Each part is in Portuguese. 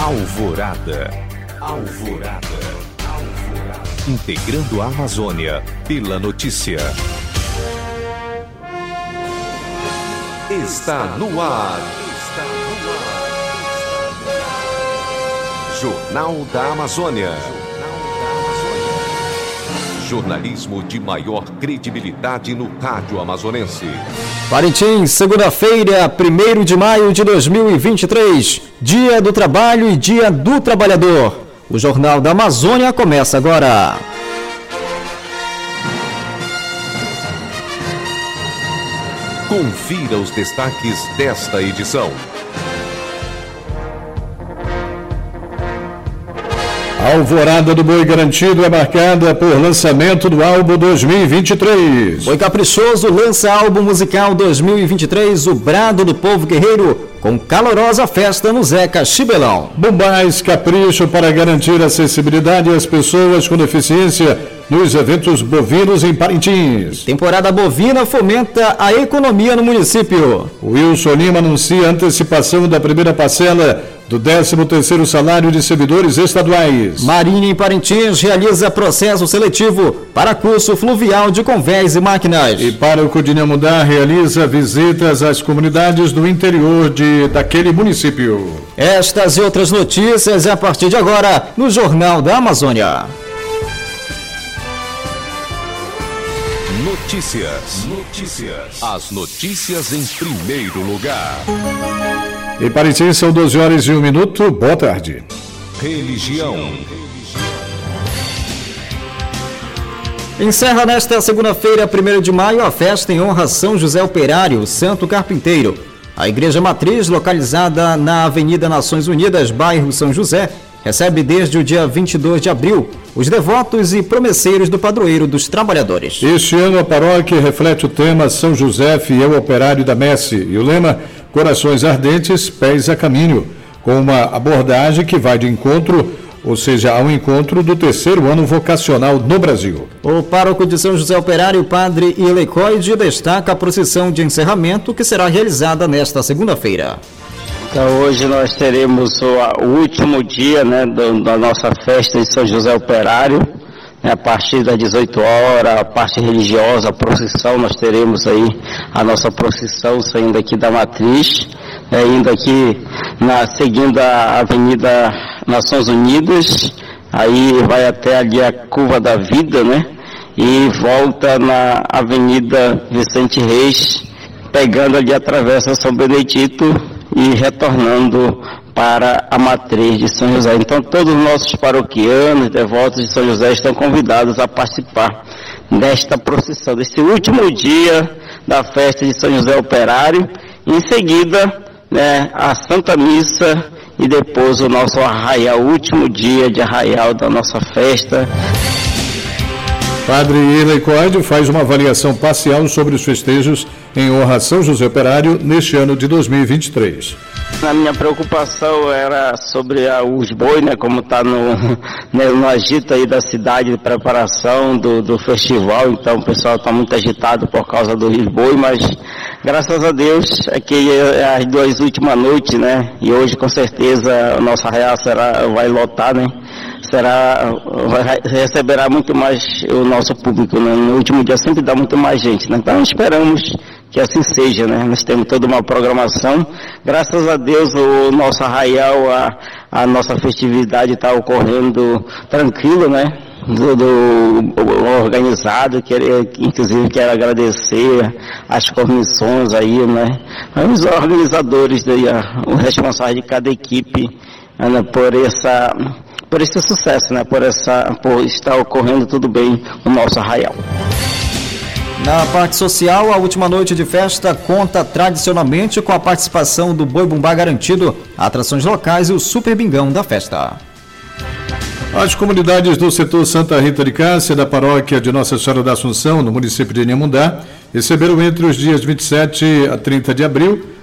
Alvorada. Integrando a Amazônia pela notícia. Está no ar. Jornal da Amazônia. Jornalismo de maior credibilidade no rádio amazonense. Parintins, segunda-feira, 1º de maio de 2023, Dia do Trabalho e Dia do Trabalhador. O Jornal da Amazônia começa agora. Confira os destaques desta edição. A Alvorada do Boi Garantido é marcada por lançamento do álbum 2023. Boi Caprichoso lança álbum musical 2023, O Brado do Povo Guerreiro, com calorosa festa no Zeca Chibelão. Bombais Capricho para garantir acessibilidade às pessoas com deficiência nos eventos bovinos em Parintins. Temporada bovina fomenta a economia no município. Wilson Lima anuncia a antecipação da primeira parcela do 13º salário de servidores estaduais. Marinha em Parintins realiza processo seletivo para curso fluvial de convés e máquinas. E Pároco de Inhamudá realiza visitas às comunidades do interior daquele município. Estas e outras notícias a partir de agora no Jornal da Amazônia. Notícias. As notícias em primeiro lugar. Em Parintins são 12h01. Boa tarde. Religião. Encerra nesta segunda-feira, 1º de maio, a festa em honra a São José Operário, Santo Carpinteiro. A Igreja Matriz, localizada na Avenida Nações Unidas, bairro São José, recebe desde o dia 22 de abril os devotos e promesseiros do padroeiro dos trabalhadores. Este ano a paróquia reflete o tema São José, fiel operário da messe, e o lema Corações Ardentes, Pés a Caminho, com uma abordagem que vai de encontro, ou seja, ao encontro do 3º ano vocacional no Brasil. O pároco de São José Operário, padre Ilecoide, destaca a procissão de encerramento que será realizada nesta segunda-feira. Então, hoje nós teremos o último dia, né, da nossa festa de São José Operário, né, a partir das 18 horas, a parte religiosa, a procissão, nós teremos aí a nossa procissão saindo aqui da Matriz, indo aqui, seguindo a Avenida Nações Unidas, aí vai até ali a Curva da Vida, né, e volta na Avenida Vicente Reis, pegando ali a Travessa São Benedito, e retornando para a Matriz de São José. Então todos os nossos paroquianos, devotos de São José estão convidados a participar desta procissão, desse último dia da festa de São José Operário, em seguida, né, a Santa Missa e depois o nosso arraial, o último dia de arraial da nossa festa. Padre Ilecoide faz uma avaliação parcial sobre os festejos em honra a São José Operário neste ano de 2023. A minha preocupação era sobre os bois, né, como está no agito aí da cidade de preparação do festival, então o pessoal está muito agitado por causa do boi, mas graças a Deus aqui é as 2 últimas noites, né, e hoje com certeza o nosso arraial vai lotar, né, receberá muito mais o nosso público, né? No último dia sempre dá muito mais gente, né? Então esperamos que assim seja, né? Nós temos toda uma programação, graças a Deus o nosso arraial, a nossa festividade está ocorrendo tranquilo, né? Do organizado, inclusive quero agradecer as comissões aí, né? Os organizadores, os responsáveis de cada equipe, né? Por esse sucesso, né? Por estar ocorrendo tudo bem o nosso arraial. Na parte social, a última noite de festa conta tradicionalmente com a participação do Boi Bumbá Garantido, atrações locais e o Super Bingão da festa. As comunidades do setor Santa Rita de Cássia, da paróquia de Nossa Senhora da Assunção, no município de Inhamudá, receberam entre os dias 27 a 30 de abril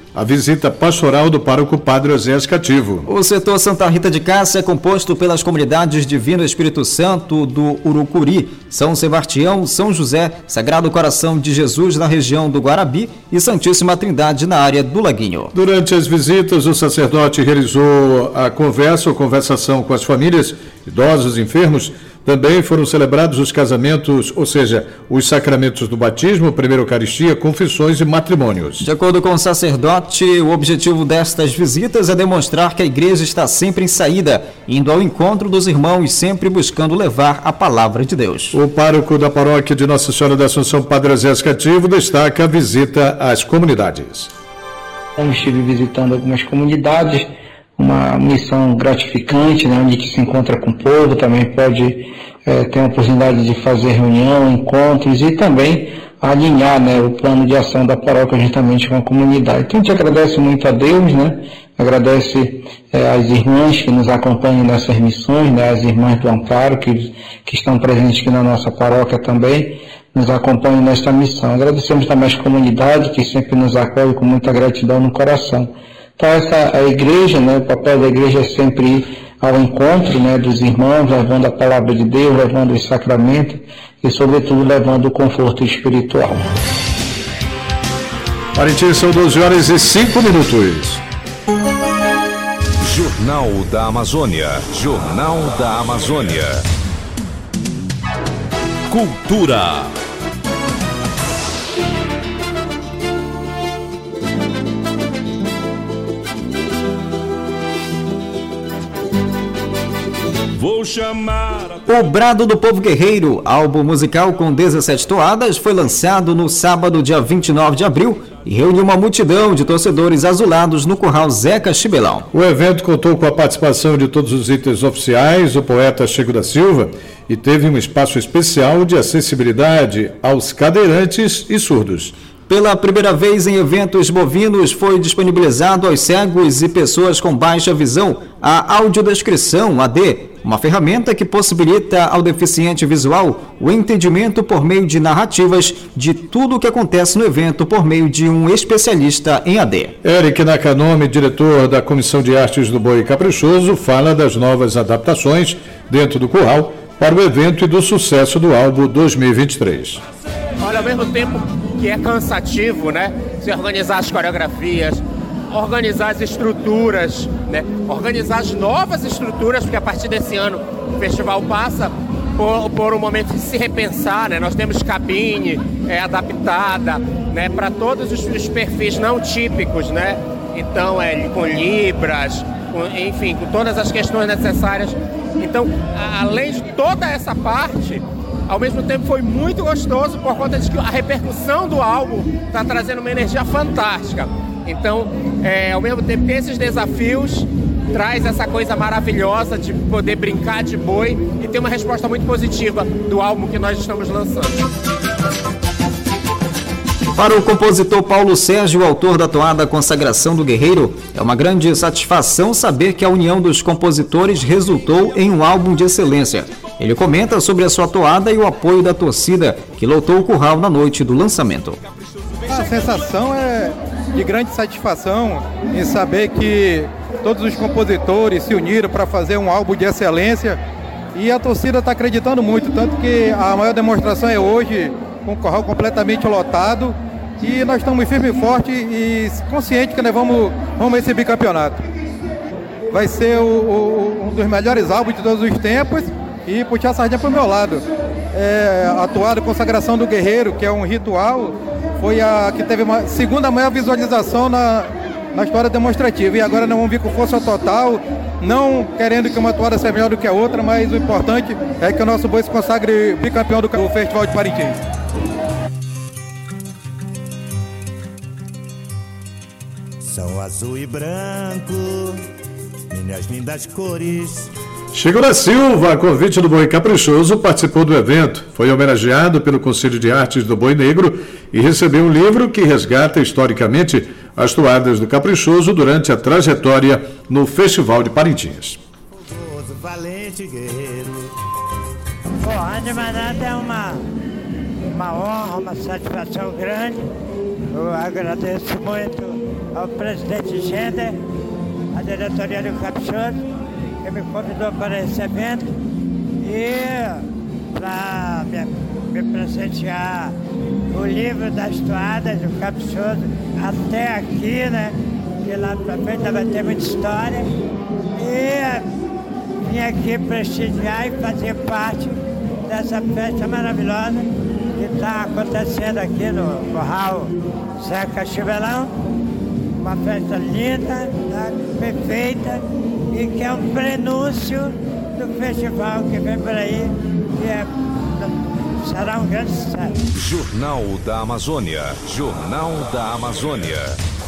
a visita pastoral do pároco Padre Osés Cativo. O setor Santa Rita de Cássia é composto pelas comunidades Divino Espírito Santo do Urucuri, São Sebastião, São José, Sagrado Coração de Jesus na região do Guarabi e Santíssima Trindade na área do Laguinho. Durante as visitas, o sacerdote realizou a conversação com as famílias, idosos e enfermos. Também foram celebrados os casamentos, ou seja, os sacramentos do batismo, primeira Eucaristia, confissões e matrimônios. De acordo com o sacerdote, o objetivo destas visitas é demonstrar que a igreja está sempre em saída, indo ao encontro dos irmãos, sempre buscando levar a palavra de Deus. O pároco da paróquia de Nossa Senhora da Assunção, Padre Osés Cativo, destaca a visita às comunidades. Eu estive visitando algumas comunidades, uma missão gratificante, né, onde se encontra com o povo, também pode ter a oportunidade de fazer reunião, encontros e também alinhar, né, o plano de ação da paróquia juntamente com a comunidade. Então a gente agradece muito a Deus, né, agradece às irmãs que nos acompanham nessas missões, né, as irmãs do Amparo que estão presentes aqui na nossa paróquia também, nos acompanham nesta missão. Agradecemos também às comunidades que sempre nos acolhem com muita gratidão no coração. Então a igreja, né, o papel da igreja é sempre ir ao encontro, né, dos irmãos, levando a palavra de Deus, levando os sacramentos e, sobretudo, levando o conforto espiritual. Parintins, são 12h05. Jornal da Amazônia. Jornal da Amazônia. Cultura. Vou chamar O Brado do Povo Guerreiro, álbum musical com 17 toadas, foi lançado no sábado, dia 29 de abril, e reuniu uma multidão de torcedores azulados no Curral Zeca Chibelão. O evento contou com a participação de todos os itens oficiais, o poeta Chico da Silva, e teve um espaço especial de acessibilidade aos cadeirantes e surdos. Pela primeira vez em eventos bovinos, foi disponibilizado aos cegos e pessoas com baixa visão a audiodescrição AD, uma ferramenta que possibilita ao deficiente visual o entendimento por meio de narrativas de tudo o que acontece no evento por meio de um especialista em AD. Eric Nakanome, diretor da Comissão de Artes do Boi Caprichoso, fala das novas adaptações dentro do curral para o evento e do sucesso do álbum 2023. Olha, ao mesmo tempo que é cansativo, né? Se organizar as coreografias, organizar as estruturas, né? Organizar as novas estruturas, porque a partir desse ano o festival passa por um momento de se repensar, né? Nós temos cabine adaptada, né? Para todos os perfis não típicos, né? Então, com libras, enfim, com todas as questões necessárias. Então, além de toda essa parte, ao mesmo tempo foi muito gostoso por conta de que a repercussão do álbum está trazendo uma energia fantástica. Então, ao mesmo tempo que esses desafios traz essa coisa maravilhosa de poder brincar de boi e ter uma resposta muito positiva do álbum que nós estamos lançando. Para o compositor Paulo Sérgio, autor da toada Consagração do Guerreiro, é uma grande satisfação saber que a união dos compositores resultou em um álbum de excelência. Ele comenta sobre a sua toada e o apoio da torcida que lotou o curral na noite do lançamento. A sensação é de grande satisfação em saber que todos os compositores se uniram para fazer um álbum de excelência e a torcida está acreditando muito, tanto que a maior demonstração é hoje, com o curral completamente lotado, e nós estamos firme e forte e conscientes que nós vamos esse bicampeonato. Vai ser um dos melhores álbuns de todos os tempos e puxar a sardinha para o meu lado. A toada Consagração do Guerreiro, que é um ritual, foi a que teve a segunda maior visualização na história demonstrativa. E agora nós vamos vir com força total, não querendo que uma toada seja melhor do que a outra, mas o importante é que o nosso boi se consagre bicampeão do Festival de Parintins. São azul e branco, minhas lindas cores. Chico da Silva, a convite do Boi Caprichoso, participou do evento. Foi homenageado pelo Conselho de Artes do Boi Negro e recebeu um livro que resgata historicamente as toadas do Caprichoso durante a trajetória no Festival de Parintins. Valente guerreiro. De verdade é uma honra, uma satisfação grande. Eu agradeço muito ao presidente Gender, à diretoria do Caprichoso, que me convidou para esse evento, e para me presentear o livro das toadas do Caprichoso até aqui, né? Que lá pra frente vai ter muita história. E vim aqui prestigiar e fazer parte dessa festa maravilhosa que está acontecendo aqui no Curral Zeca Chivelão. Uma festa linda, tá? Perfeita, e que é um prenúncio do festival que vem por aí, que será um grande sucesso. Jornal da Amazônia. Jornal da Amazônia.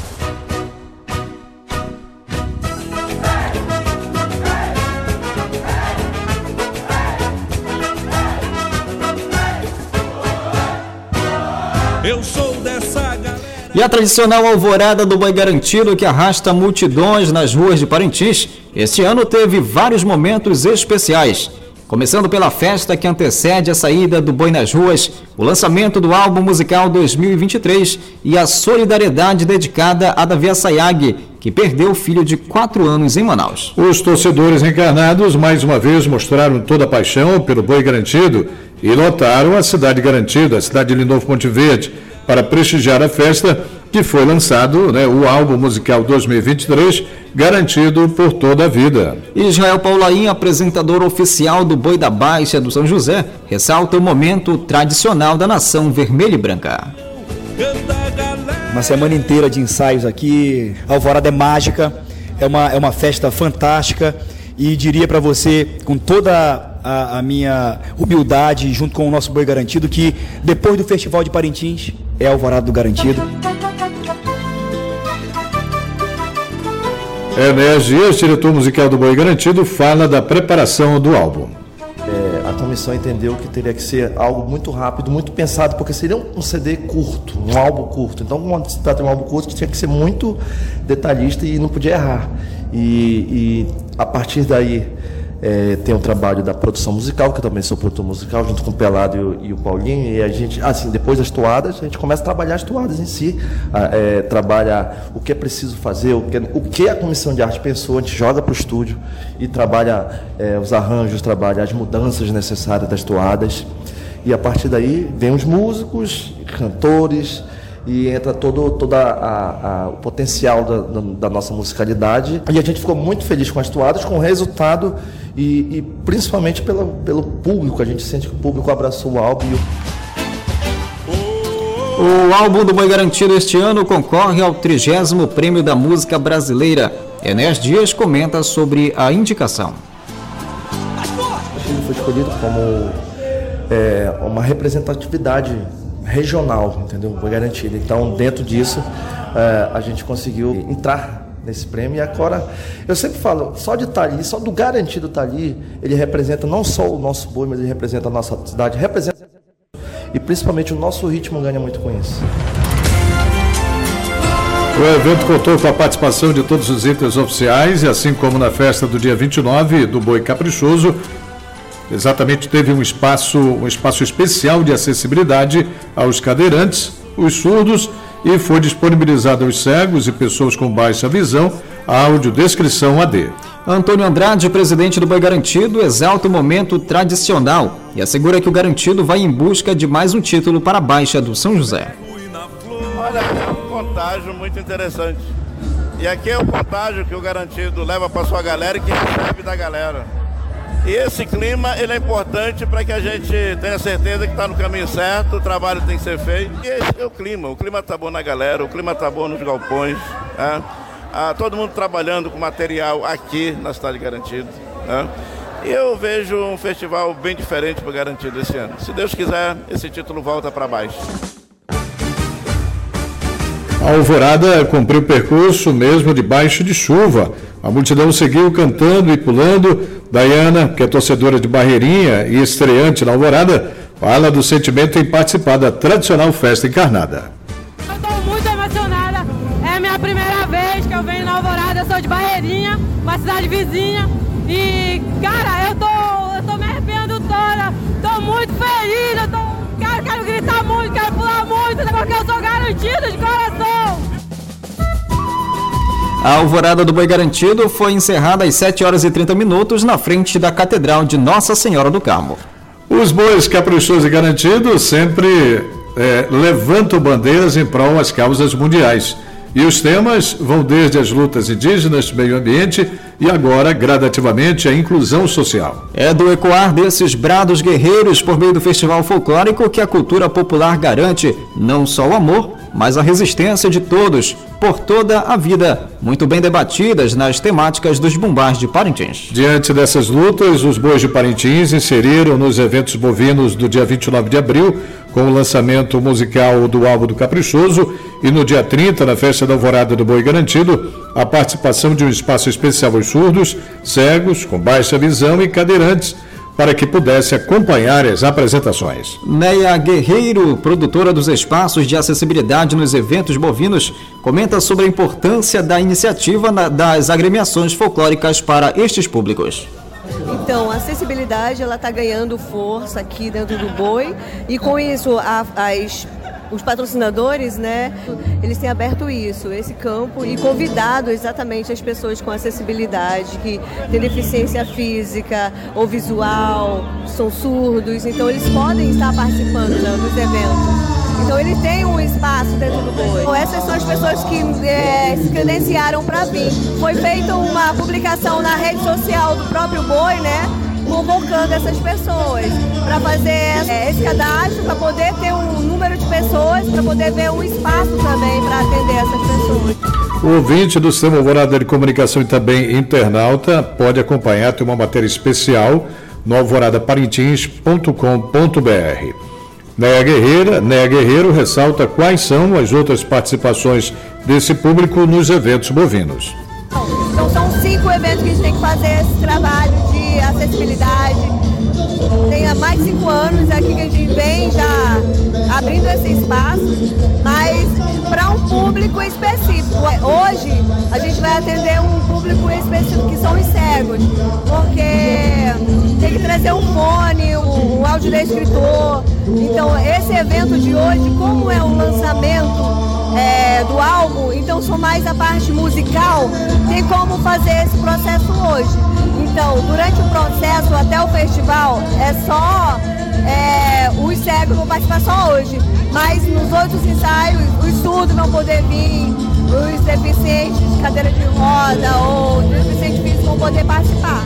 Eu sou dessa galera. E a tradicional alvorada do Boi Garantido, que arrasta multidões nas ruas de Parintins, este ano teve vários momentos especiais. Começando pela festa que antecede a saída do Boi nas ruas, o lançamento do álbum musical 2023 e a solidariedade dedicada a Davi Assayag, que perdeu o filho de 4 anos em Manaus. Os torcedores encarnados mais uma vez mostraram toda a paixão pelo Boi Garantido e lotaram a cidade garantida, a cidade de Lindolfo Monte Verde, para prestigiar a festa que foi lançado, o álbum musical 2023, garantido por toda a vida. Israel Paulaim, apresentador oficial do Boi da Baixa do São José, ressalta o momento tradicional da nação vermelha e branca. Uma semana inteira de ensaios aqui, a alvorada é mágica, é uma festa fantástica, e diria para você, com toda a minha humildade, junto com o nosso Boi Garantido, que depois do Festival de Parintins é a alvorada do Garantido. Enéas Dias, diretor musical do Boi Garantido, fala da preparação do álbum. A comissão entendeu que teria que ser algo muito rápido, muito pensado, porque seria um CD curto, um álbum curto. Então, quando se trata de um álbum curto, tinha que ser muito detalhista e não podia errar. E a partir daí tem um trabalho da produção musical, que eu também sou produtor musical, junto com o Pelado e o Paulinho, e a gente, depois das toadas, a gente começa a trabalhar as toadas em si, trabalha o que é preciso fazer, o que a comissão de arte pensou, a gente joga para o estúdio e trabalha os arranjos, trabalha as mudanças necessárias das toadas, e a partir daí vem os músicos, cantores, e entra todo o potencial da nossa musicalidade. E a gente ficou muito feliz com as toadas, com o resultado e principalmente pelo público. A gente sente que o público abraçou o álbum. O álbum do Boi Garantido este ano concorre ao 30º Prêmio da Música Brasileira. Enéas Dias comenta sobre a indicação. Ele foi escolhido como uma representatividade regional, entendeu? Boi Garantido. Então, dentro disso, a gente conseguiu entrar nesse prêmio. E agora, eu sempre falo, só de estar ali, só do Garantido estar ali, ele representa não só o nosso boi, mas ele representa a nossa cidade, representa, e principalmente o nosso ritmo ganha muito com isso. O evento contou com a participação de todos os itens oficiais, e assim como na festa do dia 29 do Boi Caprichoso, exatamente teve um espaço especial de acessibilidade aos cadeirantes, os surdos, e foi disponibilizado aos cegos e pessoas com baixa visão a audiodescrição AD. Antônio Andrade, presidente do Boi Garantido, exalta o momento tradicional e assegura que o Garantido vai em busca de mais um título para a Baixa do São José. Olha, é um contágio muito interessante. E aqui é o contágio que o Garantido leva para sua galera e que recebe da galera. E esse clima, ele é importante para que a gente tenha certeza que está no caminho certo, o trabalho tem que ser feito. E esse é o clima está bom na galera, o clima está bom nos galpões, todo mundo trabalhando com material aqui na cidade de Garantido. E eu vejo um festival bem diferente para o Garantido esse ano. Se Deus quiser, esse título volta para baixo. A alvorada cumpriu o percurso mesmo debaixo de chuva. A multidão seguiu cantando e pulando. Daiana, que é torcedora de Barreirinha e estreante na alvorada, fala do sentimento em participar da tradicional festa encarnada. Eu estou muito emocionada. É a minha primeira vez que eu venho na alvorada. Eu sou de Barreirinha, uma cidade vizinha. E, cara, eu tô me arrependendo toda. Tô muito feliz. Quero gritar muito, quero pular muito, porque eu sou garantida de coração. A alvorada do Boi Garantido foi encerrada às 7h30 na frente da Catedral de Nossa Senhora do Carmo. Os bois caprichosos e garantidos sempre levantam bandeiras em prol das causas mundiais. E os temas vão desde as lutas indígenas, meio ambiente e agora, gradativamente, a inclusão social. É do ecoar desses brados guerreiros por meio do festival folclórico que a cultura popular garante não só o amor, mas a resistência de todos, por toda a vida, muito bem debatidas nas temáticas dos bumbás de Parintins. Diante dessas lutas, os bois de Parintins inseriram nos eventos bovinos do dia 29 de abril, com o lançamento musical do álbum do Caprichoso, e no dia 30, na festa da Alvorada do Boi Garantido, a participação de um espaço especial aos surdos, cegos, com baixa visão e cadeirantes, para que pudesse acompanhar as apresentações. Neia Guerreiro, produtora dos espaços de acessibilidade nos eventos bovinos, comenta sobre a importância da iniciativa das agremiações folclóricas para estes públicos. Então, a acessibilidade ela está ganhando força aqui dentro do boi e com isso os patrocinadores, né, eles têm aberto esse campo e convidado exatamente as pessoas com acessibilidade, que têm deficiência física ou visual, são surdos, então eles podem estar participando dos eventos. Então ele tem um espaço dentro do boi. Então, essas são as pessoas que se credenciaram para vir. Foi feita uma publicação na rede social do próprio boi, né? Convocando essas pessoas para fazer esse cadastro, para poder ter um número de pessoas, para poder ver um espaço também para atender essas pessoas. O ouvinte do Sistema Alvorada de Comunicação e também internauta pode acompanhar, tem uma matéria especial no alvoradaparintins.com.br. Neia Guerreiro ressalta quais são as outras participações desse público nos eventos bovinos. Então são 5 eventos que a gente tem que fazer esse trabalho de acessibilidade. Tem há mais de 5 anos aqui que a gente vem já abrindo esse espaço, mas para um público específico. Hoje a gente vai atender um público específico que são os cegos, porque tem que trazer um fone, um audiodescritor. Então esse evento de hoje, como é um lançamento do álbum, então só mais a parte musical, tem como fazer esse processo hoje. Então, durante o processo até o festival, é só os cegos vão participar só hoje, mas nos outros ensaios, os surdos vão poder vir, os deficientes de cadeira de roda ou deficientes físicos vão poder participar.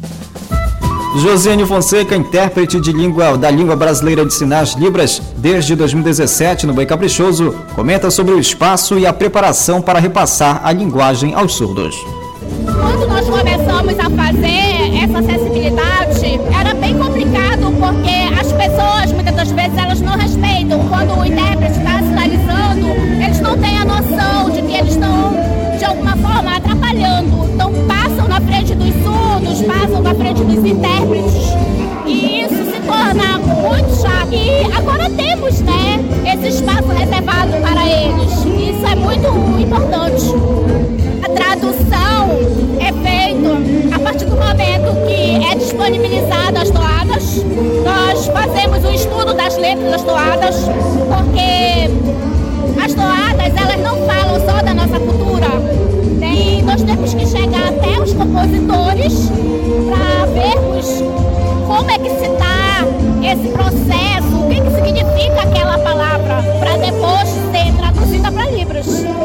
Josiane Fonseca, intérprete da língua brasileira de sinais Libras desde 2017 no Boi Caprichoso, comenta sobre o espaço e a preparação para repassar a linguagem aos surdos. Quando nós começamos a fazer essa acessibilidade, era bem complicado porque as pessoas, muitas das vezes, elas não respeitam. Quando o intérprete está sinalizando, eles não têm a noção de que eles estão, de alguma forma, atrapalhando. Então, passam na frente dos surdos, passam na frente dos intérpretes. E isso se torna muito chato. E agora temos, né, esse espaço reservado para eles. Isso é muito importante. A tradução é feita a partir do momento que é disponibilizada as toadas. Nós fazemos o estudo das letras das toadas, porque as toadas, elas não falam só da nossa cultura. E nós temos que chegar até os compositores para vermos como é que se dá esse processo, o que significa aquela palavra, para depois ser traduzida para Libras.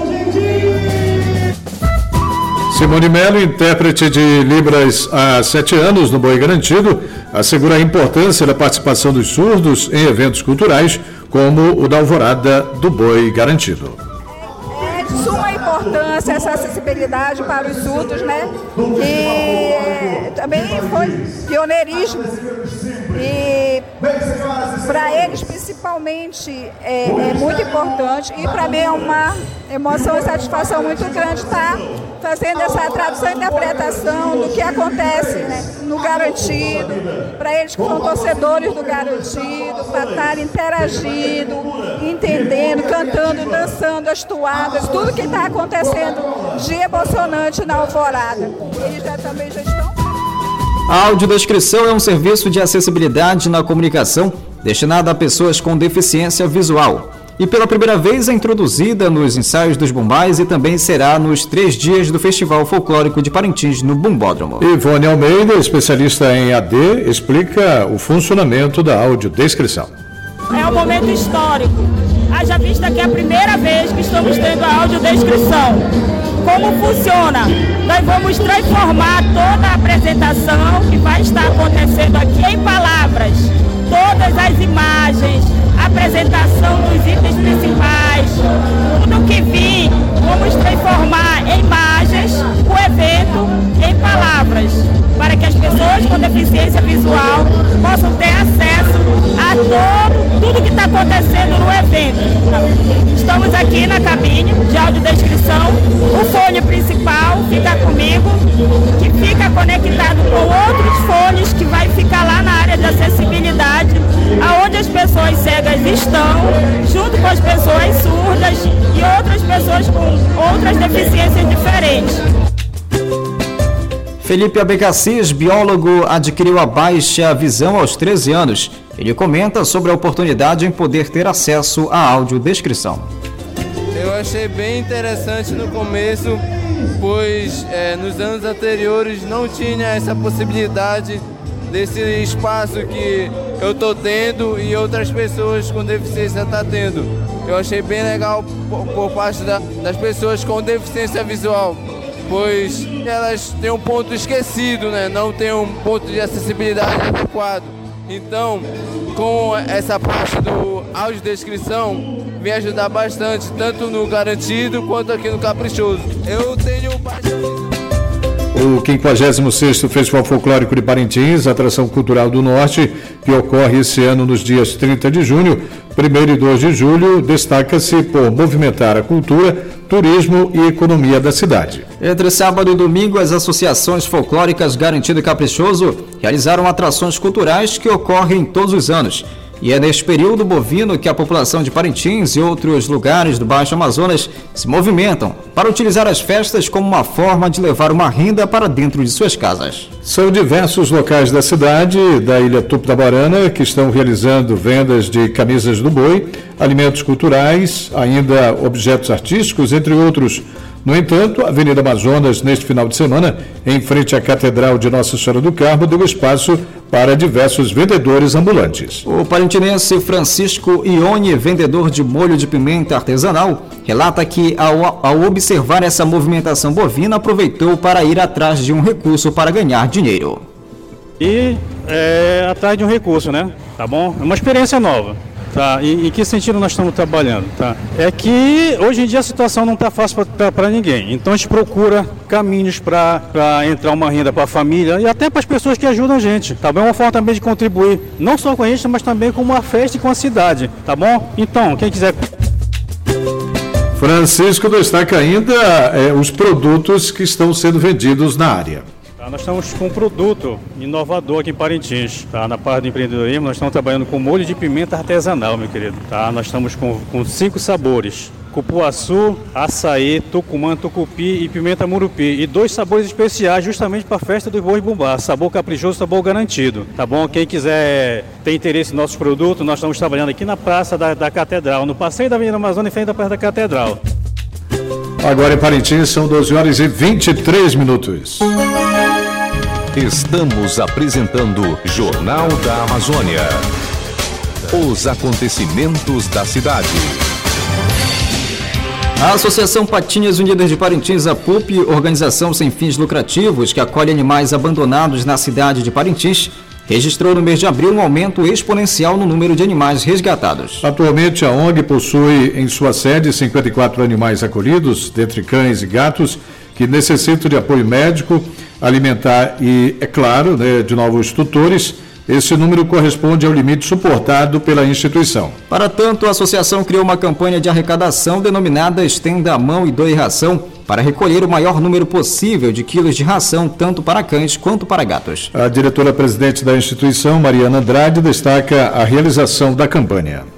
Simone Melo, intérprete de Libras há 7 anos no Boi Garantido, assegura a importância da participação dos surdos em eventos culturais, como o da Alvorada do Boi Garantido. É de suma importância essa acessibilidade para os surdos, né? E também foi pioneirismo. E para eles, principalmente, é muito importante. E para mim é uma emoção e satisfação muito grande estar fazendo essa tradução e interpretação do que acontece, né, no Garantido, para eles que são torcedores do Garantido, para estarem interagindo, entendendo, cantando, dançando as toadas, tudo que está acontecendo de emocionante na Alvorada. Eles também já estão... A audiodescrição é um serviço de acessibilidade na comunicação destinado a pessoas com deficiência visual. e pela primeira vez é introduzida nos ensaios dos Bumbais e também será nos 3 dias do Festival Folclórico de Parintins no Bumbódromo. Ivone Almeida, especialista em AD, explica o funcionamento da audiodescrição. É um momento histórico. Haja vista que é a primeira vez que estamos tendo a audiodescrição. Como funciona? Nós vamos transformar toda a apresentação que vai estar acontecendo aqui em palavras. Todas as imagens, apresentação dos itens principais, tudo que vir, vamos transformar em imagens o evento em palavras, para que as pessoas com deficiência visual possam ter acesso a tudo que está acontecendo no evento. Estamos aqui na cabine de audiodescrição, o fone principal fica comigo, que fica conectado com outros fones que vai ficar lá na área de acessibilidade, aonde as pessoas cegas estão, junto com as pessoas surdas e outras pessoas com outras deficiências diferentes. Felipe Abecassis, biólogo, adquiriu a baixa visão aos 13 anos. Ele comenta sobre a oportunidade em poder ter acesso à audiodescrição. Eu achei bem interessante no começo, pois nos anos anteriores não tinha essa possibilidade desse espaço que eu estou tendo e outras pessoas com deficiência estão tendo. Eu achei bem legal por parte das pessoas com deficiência visual, pois elas têm um ponto esquecido, né? Não tem um ponto de acessibilidade adequado. Então, com essa parte do audiodescrição, vem ajudar bastante, tanto no Garantido quanto aqui no Caprichoso. Eu tenho bastante... O 56º Festival Folclórico de Parintins, atração cultural do Norte, que ocorre esse ano nos dias 30 de junho, 1º e 2 de julho, destaca-se por movimentar a cultura, turismo e economia da cidade. Entre sábado e domingo, as associações folclóricas Garantido e Caprichoso realizaram atrações culturais que ocorrem todos os anos. E é neste período bovino que a população de Parintins e outros lugares do Baixo Amazonas se movimentam para utilizar as festas como uma forma de levar uma renda para dentro de suas casas. São diversos locais da cidade, da Ilha Tupi-Tabarana, que estão realizando vendas de camisas do boi, alimentos culturais, ainda objetos artísticos, entre outros. No entanto, a Avenida Amazonas, neste final de semana, em frente à Catedral de Nossa Senhora do Carmo, deu espaço para diversos vendedores ambulantes. O parintinense Francisco Ione, vendedor de molho de pimenta artesanal, relata que, ao observar essa movimentação bovina, aproveitou para ir atrás de um recurso para ganhar dinheiro. E atrás de um recurso, né? Tá bom? É uma experiência nova. Tá, e em que sentido nós estamos trabalhando? Tá? É que hoje em dia a situação não está fácil para ninguém. Então a gente procura caminhos para entrar uma renda para a família e até para as pessoas que ajudam a gente. Tá bom? É uma forma também de contribuir, não só com a gente, mas também com uma festa e com a cidade. Tá bom? Então, quem quiser. Francisco destaca ainda os produtos que estão sendo vendidos na área. Nós estamos com um produto inovador aqui em Parintins, tá? Na parte do empreendedorismo, nós estamos trabalhando com molho de pimenta artesanal, meu querido. Tá? Nós estamos com 5 sabores: cupuaçu, açaí, tucumã, tucupi e pimenta murupi. E 2 sabores especiais justamente para a festa dos bois bumbá, sabor caprichoso, sabor garantido. Tá bom? Quem quiser ter interesse em nossos produtos, nós estamos trabalhando aqui na Praça da Catedral, no passeio da Avenida Amazônia, em frente da Praça da Catedral. Agora em Parintins são 12h23. Estamos apresentando Jornal da Amazônia. Os acontecimentos da cidade. A Associação Patinhas Unidas de Parintins, a PUP, organização sem fins lucrativos que acolhe animais abandonados na cidade de Parintins, registrou no mês de abril um aumento exponencial no número de animais resgatados. Atualmente, a ONG possui em sua sede 54 animais acolhidos, dentre cães e gatos, que necessitam de apoio médico, alimentar e, é claro, de novos tutores. Esse número corresponde ao limite suportado pela instituição. Para tanto, a associação criou uma campanha de arrecadação denominada Estenda a Mão e Doe Ração, para recolher o maior número possível de quilos de ração, tanto para cães quanto para gatos. A diretora-presidente da instituição, Mariana Andrade, destaca a realização da campanha.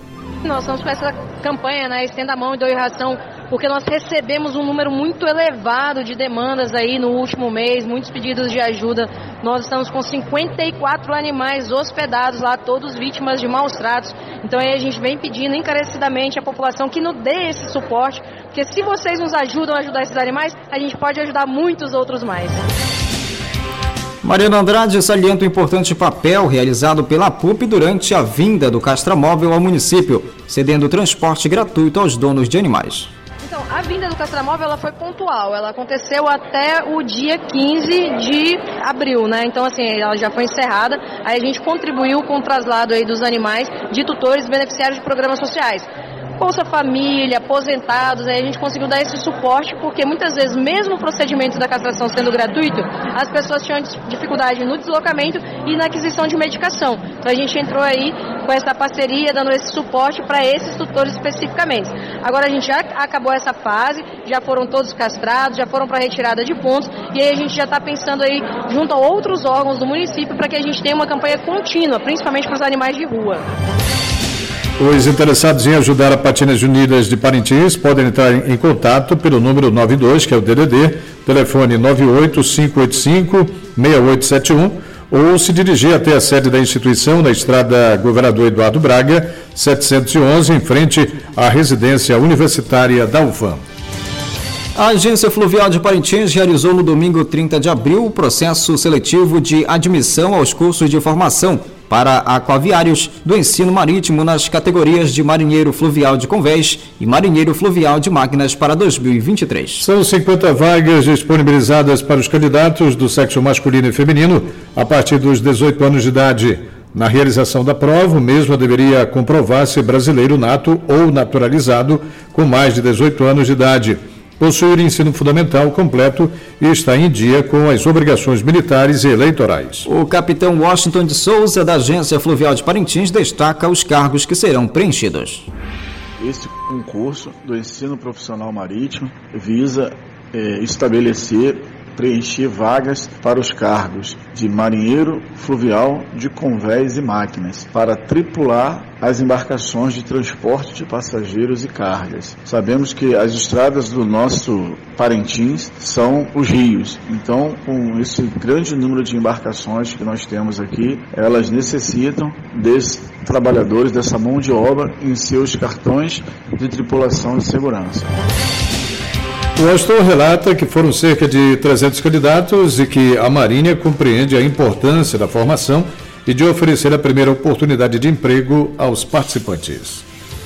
Nós estamos com essa campanha, né, Estenda a Mão e Doe Ração, porque nós recebemos um número muito elevado de demandas aí no último mês, muitos pedidos de ajuda. Nós estamos com 54 animais hospedados lá, todos vítimas de maus tratos. Então aí a gente vem pedindo encarecidamente à população que nos dê esse suporte, porque se vocês nos ajudam a ajudar esses animais, a gente pode ajudar muitos outros mais. Mariana Andrade salienta o importante papel realizado pela PUP durante a vinda do castramóvel ao município, cedendo transporte gratuito aos donos de animais. Então, a vinda do castramóvel ela foi pontual, ela aconteceu até o dia 15 de abril, né? Então, assim, ela já foi encerrada, aí a gente contribuiu com o traslado aí dos animais de tutores beneficiários de programas sociais. Bolsa Família, aposentados, aí a gente conseguiu dar esse suporte, porque muitas vezes, mesmo o procedimento da castração sendo gratuito, as pessoas tinham dificuldade no deslocamento e na aquisição de medicação. Então a gente entrou aí com essa parceria, dando esse suporte para esses tutores especificamente. Agora a gente já acabou essa fase, já foram todos castrados, já foram para retirada de pontos, e aí a gente já está pensando aí junto a outros órgãos do município para que a gente tenha uma campanha contínua, principalmente para os animais de rua. Os interessados em ajudar a Patinhas Unidas de Parintins podem entrar em contato pelo número 92, que é o DDD, telefone 98585-6871, ou se dirigir até a sede da instituição na estrada Governador Eduardo Braga, 711, em frente à residência universitária da UFAM. A Agência Fluvial de Parintins realizou no domingo 30 de abril o processo seletivo de admissão aos cursos de formação para aquaviários do ensino marítimo nas categorias de marinheiro fluvial de convés e marinheiro fluvial de máquinas para 2023. São 50 vagas disponibilizadas para os candidatos do sexo masculino e feminino a partir dos 18 anos de idade. Na realização da prova, o mesmo deveria comprovar ser brasileiro nato ou naturalizado com mais de 18 anos de idade, possuir ensino fundamental completo e está em dia com as obrigações militares e eleitorais. O capitão Washington de Souza, da Agência Fluvial de Parintins, destaca os cargos que serão preenchidos. Esse concurso do ensino profissional marítimo visa preencher vagas para os cargos de marinheiro fluvial de convés e máquinas, para tripular as embarcações de transporte de passageiros e cargas. Sabemos que as estradas do nosso Parintins são os rios, então com esse grande número de embarcações que nós temos aqui, elas necessitam desses trabalhadores, dessa mão de obra em seus cartões de tripulação de segurança. O gestor relata que foram cerca de 300 candidatos e que a Marinha compreende a importância da formação e de oferecer a primeira oportunidade de emprego aos participantes.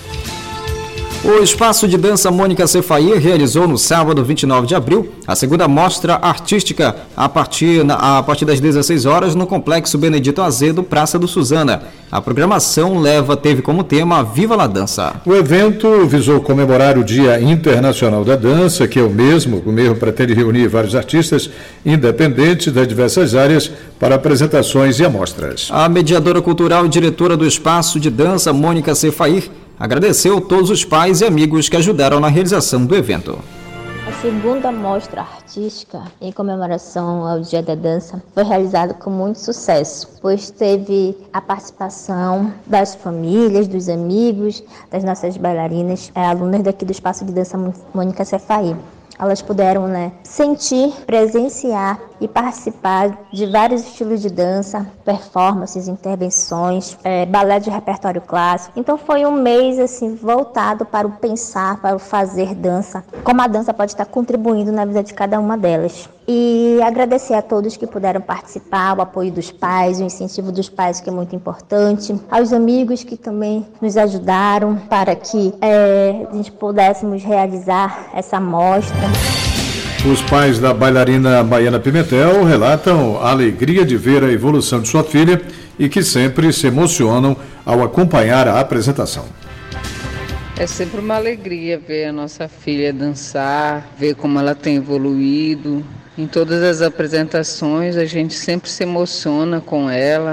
O Espaço de Dança Mônica Cefaí realizou no sábado 29 de abril a segunda mostra artística a partir das 16 horas no Complexo Benedito Azedo, Praça do Suzana. A programação teve como tema Viva la Dança. O evento visou comemorar o Dia Internacional da Dança, que o mesmo pretende reunir vários artistas independentes das diversas áreas para apresentações e amostras. A mediadora cultural e diretora do Espaço de Dança Mônica Cefaí agradeceu todos os pais e amigos que ajudaram na realização do evento. A segunda mostra artística em comemoração ao Dia da Dança foi realizada com muito sucesso, pois teve a participação das famílias, dos amigos, das nossas bailarinas, alunas daqui do Espaço de Dança Mônica Cefaí. Elas puderam sentir, presenciar e participar de vários estilos de dança, performances, intervenções, balé de repertório clássico. Então foi um mês voltado para o pensar, para o fazer dança, como a dança pode estar contribuindo na vida de cada uma delas. E agradecer a todos que puderam participar, o apoio dos pais, o incentivo dos pais, que é muito importante, aos amigos que também nos ajudaram para que a gente pudéssemos realizar essa mostra. Os pais da bailarina Baiana Pimentel relatam a alegria de ver a evolução de sua filha e que sempre se emocionam ao acompanhar a apresentação. É sempre uma alegria ver a nossa filha dançar, ver como ela tem evoluído. Em todas as apresentações a gente sempre se emociona com ela,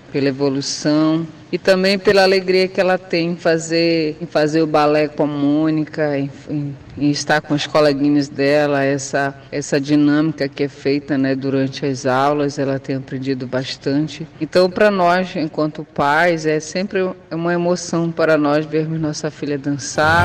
pela evolução e também pela alegria que ela tem em fazer o balé com a Mônica, em estar com os coleguinhas dela, essa dinâmica que é feita, né, durante as aulas, ela tem aprendido bastante. Então, para nós, enquanto pais, é sempre uma emoção para nós vermos nossa filha dançar.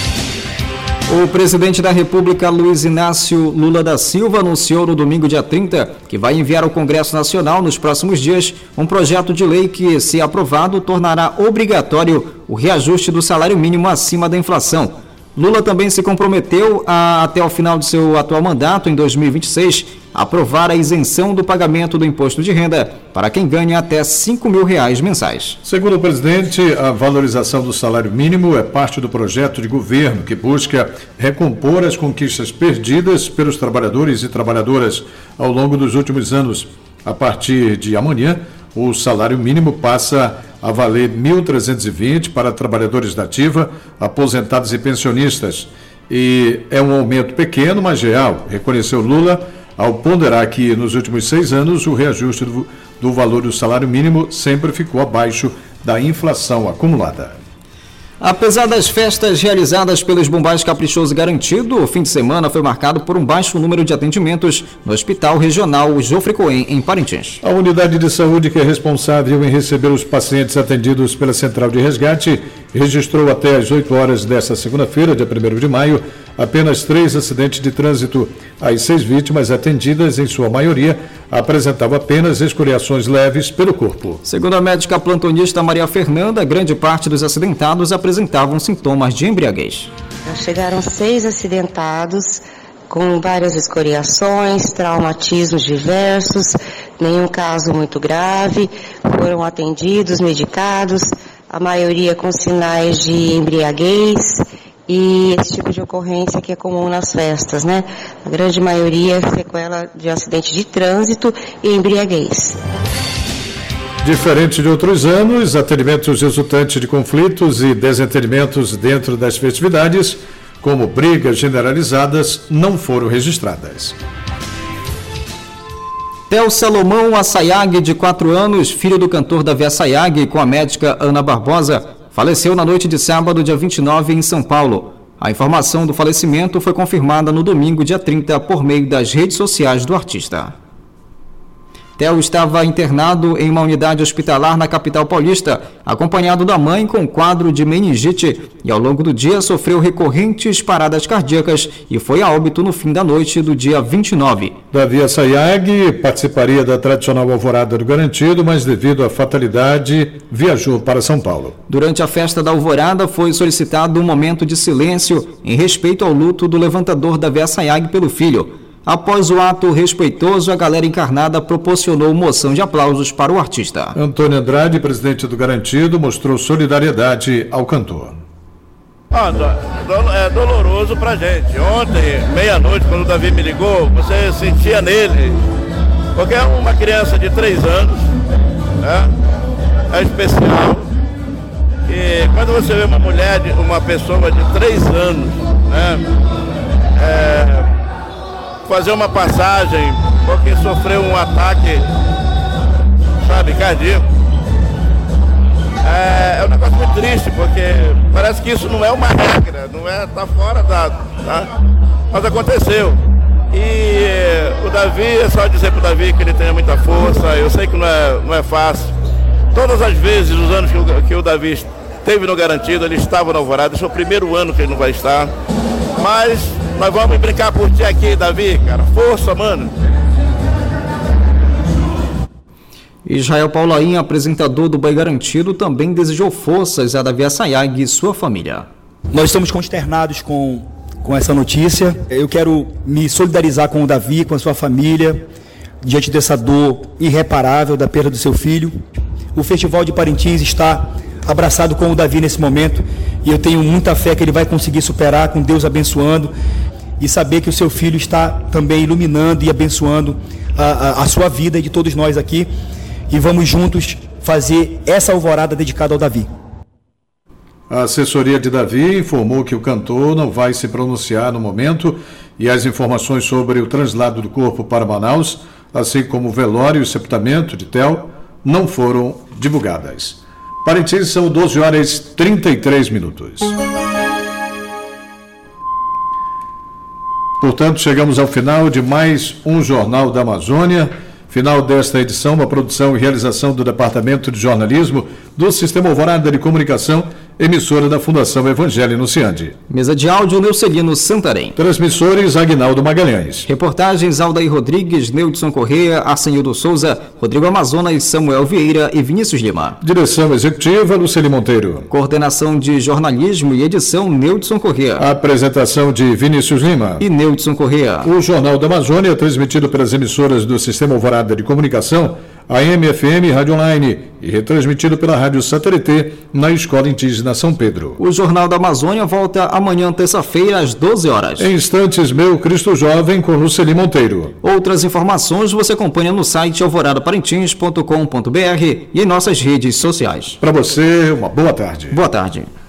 O presidente da República, Luiz Inácio Lula da Silva, anunciou no domingo, dia 30, que vai enviar ao Congresso Nacional, nos próximos dias, um projeto de lei que, se aprovado, tornará obrigatório o reajuste do salário mínimo acima da inflação. Lula também se comprometeu a, até o final de seu atual mandato, em 2026, aprovar a isenção do pagamento do imposto de renda para quem ganha até R$5.000 mensais. Segundo o presidente, a valorização do salário mínimo é parte do projeto de governo que busca recompor as conquistas perdidas pelos trabalhadores e trabalhadoras ao longo dos últimos anos. A partir de amanhã, o salário mínimo passa a valer R$ 1.320 para trabalhadores da ativa, aposentados e pensionistas. E é um aumento pequeno, mas real, reconheceu Lula, ao ponderar que nos últimos 6 anos o reajuste do valor do salário mínimo sempre ficou abaixo da inflação acumulada. Apesar das festas realizadas pelos Bombais Caprichoso e Garantido, o fim de semana foi marcado por um baixo número de atendimentos no Hospital Regional Jofre Cohen, em Parintins. A unidade de saúde que é responsável em receber os pacientes atendidos pela Central de Resgate registrou até às 8 horas desta segunda-feira, dia 1º de maio, apenas 3 acidentes de trânsito. As 6 vítimas atendidas, em sua maioria, apresentavam apenas escoriações leves pelo corpo. Segundo a médica plantonista Maria Fernanda, grande parte dos acidentados apresentavam sintomas de embriaguez. Chegaram 6 acidentados com várias escoriações, traumatismos diversos, nenhum caso muito grave, foram atendidos, medicados, a maioria com sinais de embriaguez e esse tipo de ocorrência que é comum nas festas, né? A grande maioria é sequela de acidente de trânsito e embriaguez. Diferente de outros anos, atendimentos resultantes de conflitos e desentendimentos dentro das festividades, como brigas generalizadas, não foram registradas. Theo Salomão Assayag, de 4 anos, filho do cantor Davi Assayag, com a médica Ana Barbosa, faleceu na noite de sábado, dia 29, em São Paulo. A informação do falecimento foi confirmada no domingo, dia 30, por meio das redes sociais do artista. Theo estava internado em uma unidade hospitalar na capital paulista, acompanhado da mãe com quadro de meningite, e ao longo do dia sofreu recorrentes paradas cardíacas e foi a óbito no fim da noite do dia 29. Davi Assayag participaria da tradicional alvorada do Garantido, mas devido à fatalidade viajou para São Paulo. Durante a festa da alvorada foi solicitado um momento de silêncio em respeito ao luto do levantador Davi Assayag pelo filho. Após o ato respeitoso, a galera encarnada proporcionou moção de aplausos para o artista. Antônio Andrade, presidente do Garantido, mostrou solidariedade ao cantor. É doloroso pra gente. Ontem, meia-noite, quando o Davi me ligou, você sentia nele, porque é uma criança de 3 anos, né? É especial. E quando você vê uma pessoa de 3 anos, né? Fazer uma passagem porque sofreu um ataque, sabe, cardíaco. É um negócio muito triste, porque parece que isso não é uma regra, tá fora da, tá? Mas aconteceu. E o Davi, é só dizer pro Davi que ele tenha muita força, eu sei que não é fácil. Todas as vezes, os anos que o Davi esteve no Garantido, ele estava no Alvorada, esse é o primeiro ano que ele não vai estar, mas nós vamos brincar por ti aqui, Davi, cara. Força, mano. Israel Paulaim, apresentador do Boi Garantido, também desejou forças a Davi Assayag e sua família. Nós estamos consternados com essa notícia. Eu quero me solidarizar com o Davi, com a sua família, diante dessa dor irreparável da perda do seu filho. O Festival de Parintins está abraçado com o Davi nesse momento e eu tenho muita fé que ele vai conseguir superar, com Deus abençoando, e saber que o seu filho está também iluminando e abençoando a sua vida e de todos nós aqui, e vamos juntos fazer essa alvorada dedicada ao Davi. A assessoria de Davi informou que o cantor não vai se pronunciar no momento e as informações sobre o translado do corpo para Manaus, assim como o velório e o sepultamento de Theo, não foram divulgadas. Parintins, são 12 horas e 33 minutos. Portanto, chegamos ao final de mais um Jornal da Amazônia. Final desta edição, uma produção e realização do Departamento de Jornalismo do Sistema Alvorada de Comunicação, emissora da Fundação Evangelho Nunciande. Mesa de áudio, Neucelino Santarém. Transmissores, Aguinaldo Magalhães. Reportagens, Aldair Rodrigues, Neudson Corrêa, Arsenildo Souza, Rodrigo Amazonas, Samuel Vieira e Vinícius Lima. Direção executiva, Luceli Monteiro. Coordenação de jornalismo e edição, Neudson Corrêa. Apresentação de Vinícius Lima e Neudson Corrêa. O Jornal da Amazônia é transmitido pelas emissoras do Sistema Alvorada de Comunicação, AM, FM, Rádio Online, e retransmitido pela Rádio Satélite na Escola Indígena São Pedro. O Jornal da Amazônia volta amanhã, terça-feira, às 12 horas. Em instantes, Meu Cristo Jovem, com Luceli Monteiro. Outras informações você acompanha no site alvoradaparintins.com.br e em nossas redes sociais. Para você, uma boa tarde. Boa tarde.